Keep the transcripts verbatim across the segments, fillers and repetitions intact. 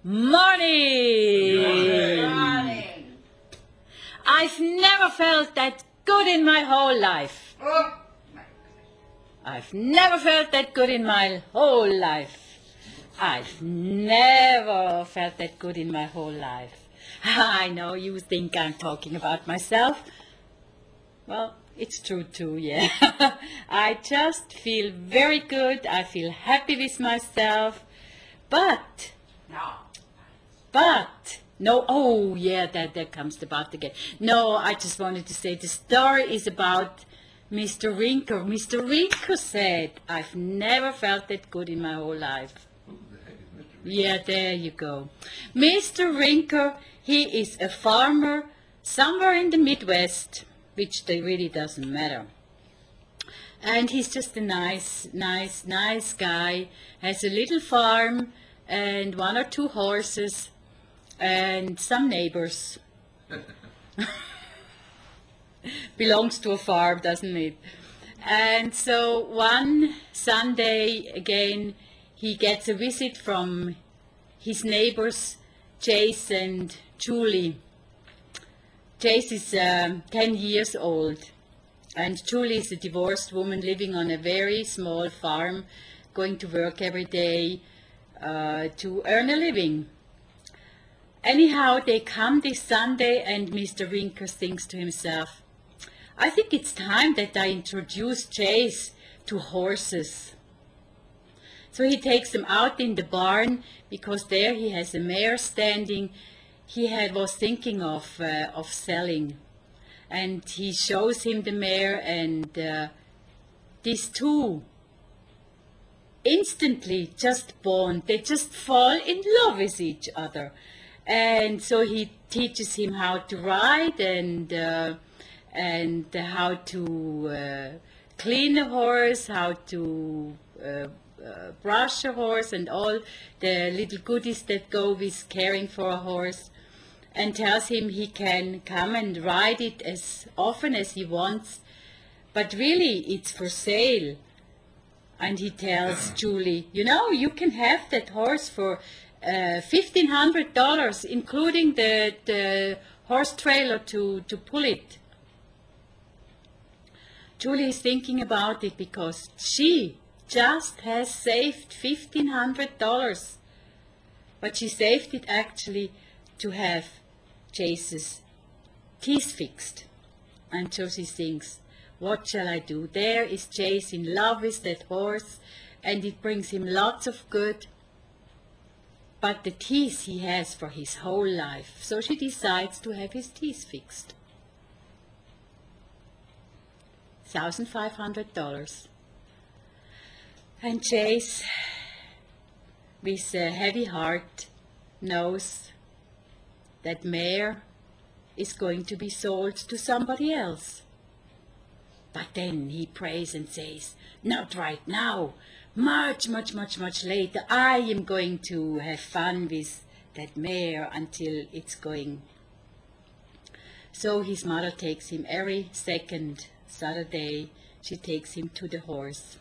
Morning! Morning. I've never felt that good in my whole life. Oh, my I've never felt that good in my whole life. I've never felt that good in my whole life. I know you think I'm talking about myself. Well, it's true too, yeah. I just feel very good. I feel happy with myself. But no. But, no, oh yeah, that, there comes the but again. No, I just wanted to say the story is about Mister Rinker. Mister Rinker said, I've never felt that good in my whole life. Yeah, there you go. Mister Rinker, he is a farmer somewhere in the Midwest, which they really doesn't matter. And he's just a nice, nice, nice guy, has a little farm and one or two horses and some neighbors. Belongs to a farm, doesn't it? And so one Sunday again he gets a visit from his neighbors Chase and Julie. Chase is um, ten years old and Julie is a divorced woman living on a very small farm, going to work every day uh, to earn a living. Anyhow, they come this Sunday and Mister Rinker thinks to himself, I think it's time that I introduce Chase to horses. So he takes them out in the barn because there he has a mare standing he had was thinking of, uh, of selling. And he shows him the mare and uh, these two instantly just bond. They just fall in love with each other. And so he teaches him how to ride and uh, and how to uh, clean a horse, how to uh, uh, brush a horse, and all the little goodies that go with caring for a horse. And tells him he can come and ride it as often as he wants, but really it's for sale. And he tells Julie, you know, you can have that horse for Uh, fifteen hundred dollars, including the, the horse trailer to, to pull it. Julie is thinking about it because she just has saved fifteen hundred dollars. But she saved it actually to have Chase's teeth fixed. And so she thinks, what shall I do? There is Chase in love with that horse and it brings him lots of good. But the teeth he has for his whole life. So she decides to have his teeth fixed. one thousand five hundred dollars. And Chase, with a heavy heart, knows that mare is going to be sold to somebody else. But then he prays and says, not right now. Much, much, much, much later, I am going to have fun with that mare until it's going. So his mother takes him every second Saturday. She takes him to the horse.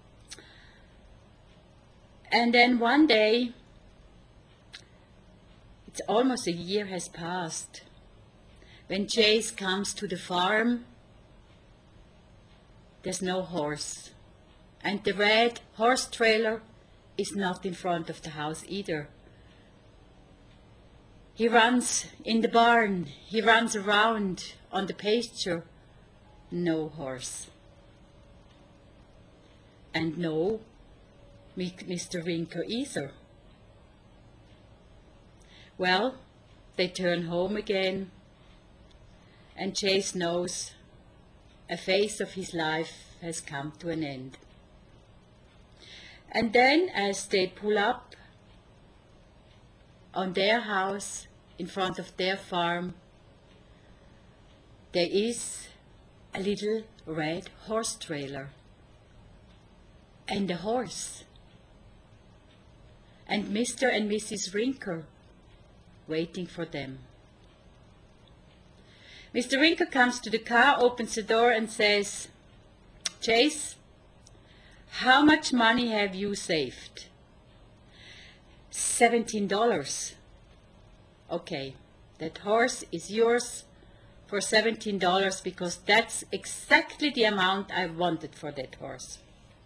And then one day, it's almost a year has passed. When Chase comes to the farm, there's no horse. And the red horse trailer is not in front of the house either. He runs in the barn. He runs around on the pasture. No horse. And no Mister Rinker either. Well, they turn home again. And Chase knows a phase of his life has come to an end. And then as they pull up on their house in front of their farm, there is a little red horse trailer and a horse and Mister and Missus Rinker waiting for them. Mister Rinker comes to the car, opens the door and says, Chase, how much money have you saved? seventeen dollars. Okay, that horse is yours for seventeen dollars because that's exactly the amount I wanted for that horse.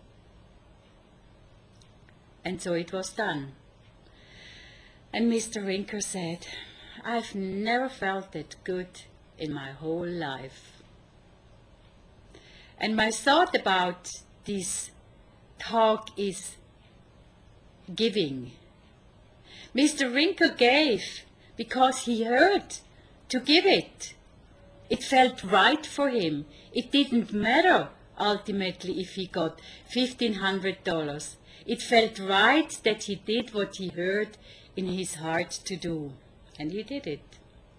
And so it was done. And Mister Rinker said, I've never felt that good in my whole life. And my thought about this talk is giving. Mister Rinker gave because he heard to give it. It felt right for him. It didn't matter ultimately if he got fifteen hundred dollars. It felt right that he did what he heard in his heart to do. And he did it.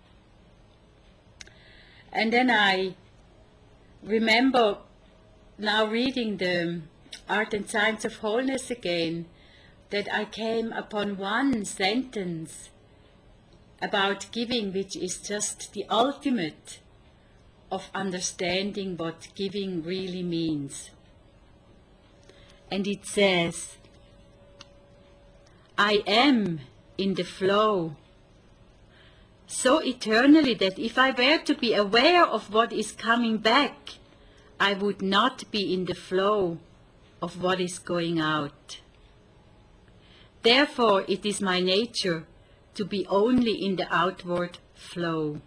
And then I remember now reading the Art and Science of Wholeness again, that I came upon one sentence about giving, which is just the ultimate of understanding what giving really means. And it says, I am in the flow so eternally that if I were to be aware of what is coming back, I would not be in the flow of what is going out. Therefore, it is my nature to be only in the outward flow.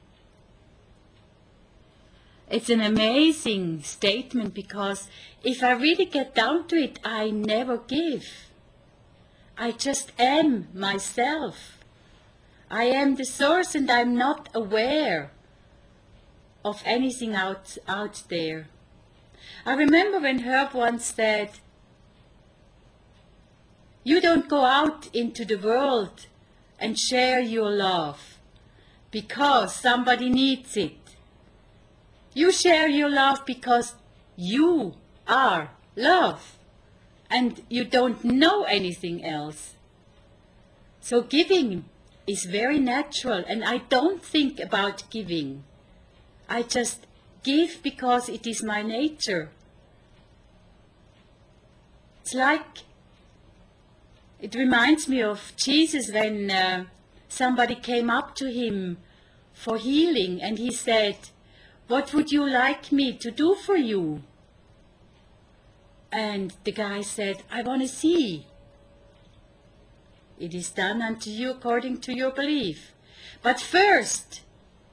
It's an amazing statement because if I really get down to it, I never give. I just am myself. I am the source and I'm not aware of anything out, out there. I remember when Herb once said, you don't go out into the world and share your love because somebody needs it. You share your love because you are love and you don't know anything else. So giving is very natural, and I don't think about giving. I just give because it is my nature. It's like, it reminds me of Jesus when uh, somebody came up to him for healing and he said, what would you like me to do for you? And the guy said, I want to see. It is done unto you according to your belief. But first,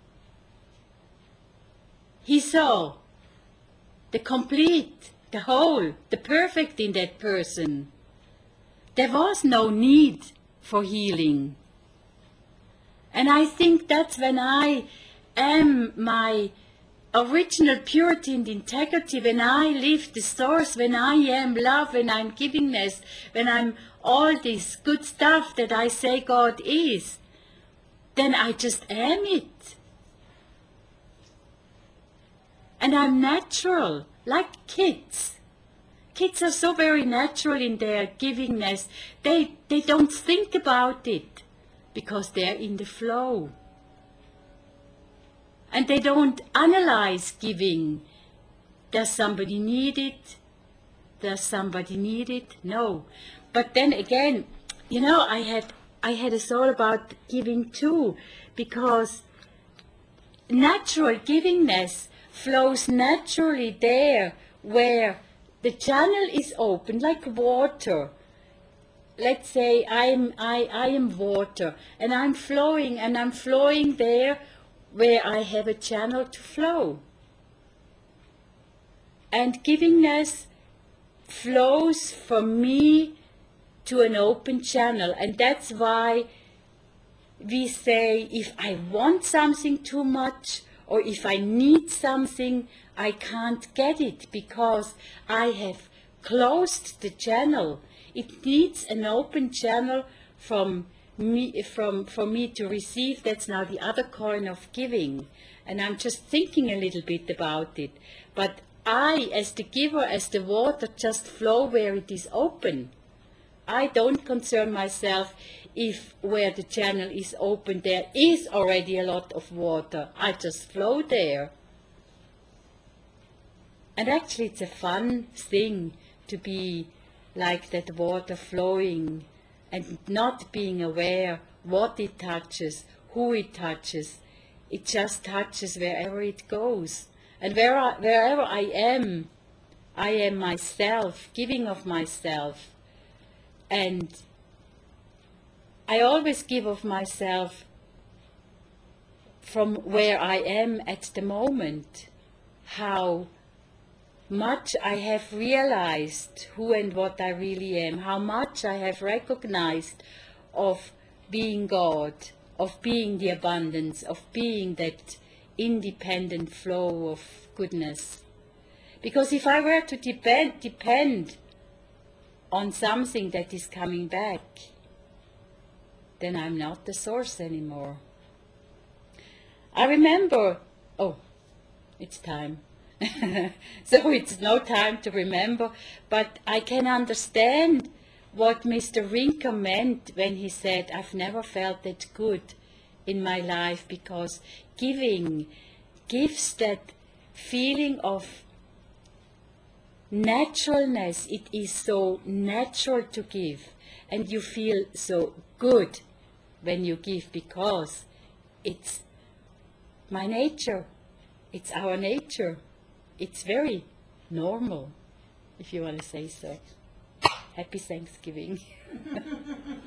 he saw the complete, the whole, the perfect in that person. There was no need for healing. And I think that's when I am my original purity and integrity, when I live the source, when I am love, when I'm givingness, when I'm all this good stuff that I say God is, then I just am it. And I'm natural, like kids. Kids are so very natural in their givingness. They, they don't think about it because they're in the flow. And they don't analyze giving. Does somebody need it? Does somebody need it? No. But then again, you know, I had I had a thought about giving too, because natural givingness flows naturally there where the channel is open, like water. Let's say I'm I, I am water and I'm flowing and I'm flowing there where I have a channel to flow. And givingness flows from me to an open channel, and that's why we say if I want something too much or if I need something, I can't get it because I have closed the channel. It needs an open channel from me, from for me to receive. That's now the other coin of giving, and I'm just thinking a little bit about it. But I, as the giver, as the water, just flow where it is open. I don't concern myself if where the channel is open there is already a lot of water. I just flow there. And actually it's a fun thing to be like that water flowing and not being aware what it touches, who it touches. It just touches wherever it goes. And where I, wherever I am, I am myself, giving of myself. And I always give of myself from where I am at the moment, how much I have realized who and what I really am, how much I have recognized of being God, of being the abundance, of being that independent flow of goodness. Because if I were to depend, depend on something that is coming back, then I'm not the source anymore. I remember, oh, it's time. So it's no time to remember, but I can understand what Mister Rinker meant when he said, I've never felt that good in my life, because giving gives that feeling of naturalness. It is so natural to give, and you feel so good when you give, because it's my nature, it's our nature. It's very normal, if you want to say so. Happy Thanksgiving.